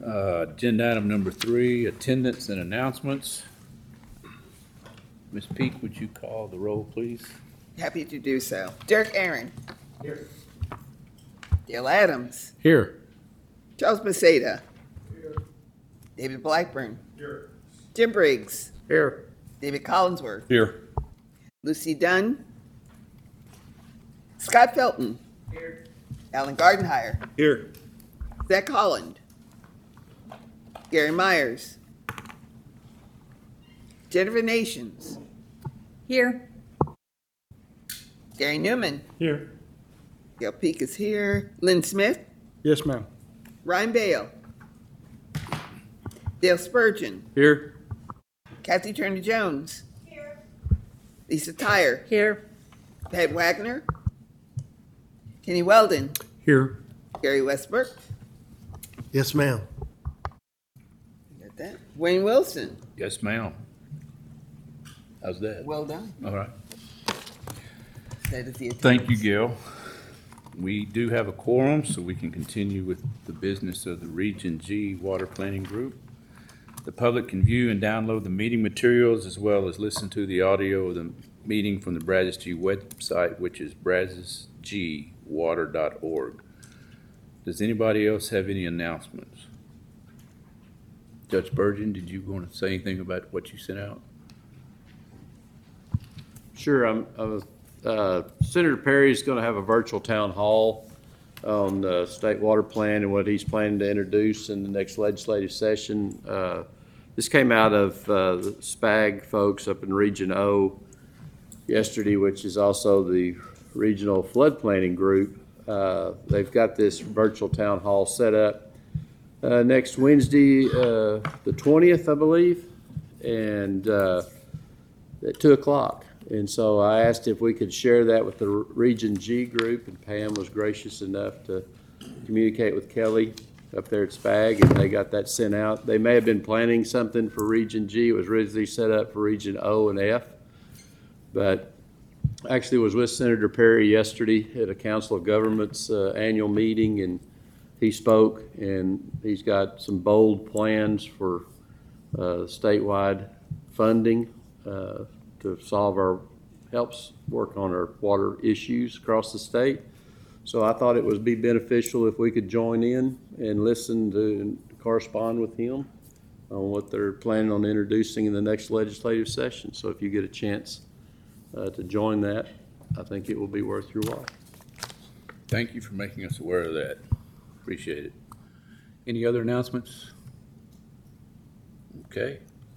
Agenda item number 3, attendance and announcements. Ms. Peak, would you call the roll, please? Happy to do so. Derek Aaron. Here. Dale Adams. Here. Charles Beceda. Here. David Blackburn. Here. Jim Briggs. Here. David Collinsworth. Here. Lucy Dunn. Scott Felton. Here. Alan Gardenhire. Here. Zach Holland. Gary Myers. Jennifer Nations. Here. Gary Newman. Here. Gail Peak is here. Lynn Smith. Yes, ma'am. Ryan Bale. Dale Spurgeon. Here. Kathy Turner Jones. Here. Lisa Tyre. Here. Pat Wagner. Kenny Weldon. Here. Gary Westbrook. Yes, ma'am. Got that. Wayne Wilson. Yes, ma'am. How's that? Well done. All right. That is the attendance. Thank you, Gail. We do have a quorum, so we can continue with the business of the Region G Water Planning Group. The public can view and download the meeting materials as well as listen to the audio of the meeting from the Brazos G website, which is brazosgwater.org. Does anybody else have any announcements? Judge Spurgeon, did you want to say anything about what you sent out? Sure. Senator Perry is going to have a virtual town hall on the state water plan and what he's planning to introduce in the next legislative session. This came out of the SPAG folks up in Region O yesterday, which is also the Regional Flood Planning Group. They've got this virtual town hall set up next Wednesday, the 20th, I believe, and at 2 o'clock. And so I asked if we could share that with the Region G group, and Pam was gracious enough to communicate with Kelly up there at SPAG, and they got that sent out. They may have been planning something for Region G. It was originally set up for Region O and F, but actually was with Senator Perry yesterday at a Council of Governments annual meeting, and he spoke, and he's got some bold plans for statewide funding to helps work on our water issues across the state. So I thought it would be beneficial if we could join in and listen to and correspond with him on what they're planning on introducing in the next legislative session. So if you get a chance to join that, I think it will be worth your while. Thank you for making us aware of that. Appreciate it. Any other announcements? Okay.